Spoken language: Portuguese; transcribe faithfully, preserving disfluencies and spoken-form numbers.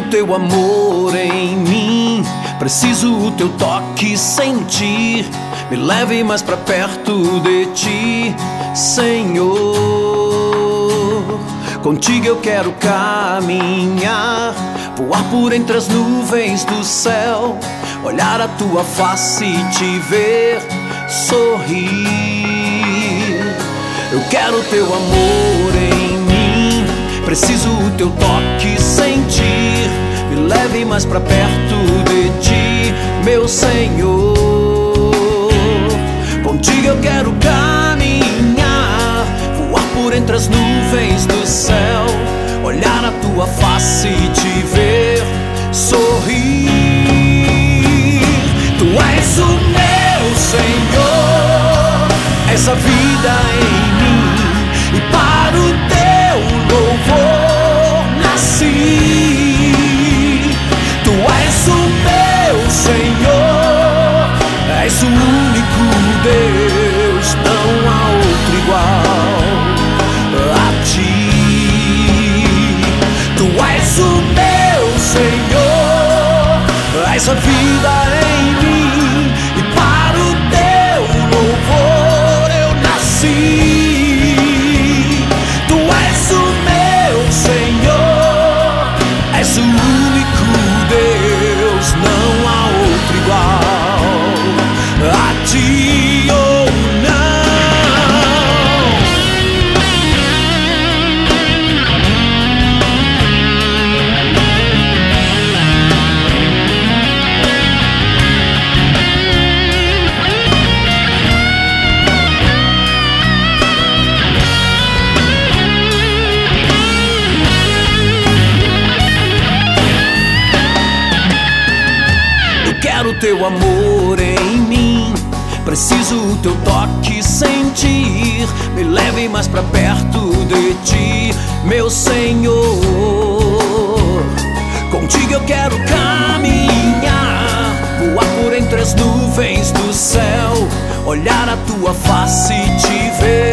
teu amor em mim, preciso o teu toque sentir. Me leve mais pra perto de ti, Senhor. Contigo eu quero caminhar, voar por entre as nuvens do céu, olhar a tua face e te ver sorrir. Eu quero teu amor em mim, preciso o teu toque sentir. Me leve mais pra perto de ti, meu Senhor. Contigo eu quero caminhar, voar por entre as nuvens do céu, olhar a tua face e te ver sorrir. Tu és o meu Senhor, essa vida em mim, e para o teu louvor nasci. Tu és o meu Senhor, és o único Deus, não há outro igual a ti. Tu és o meu Senhor, és a vida em mim, e para o teu louvor eu nasci. Tu és o meu Senhor, és o único Deus, não há outro igual a ti, oh não. Eu quero teu amor em mim, preciso o teu toque sentir. Me leve mais pra perto de ti, meu Senhor. Contigo eu quero caminhar, voar por entre as nuvens do céu, olhar a tua face e te ver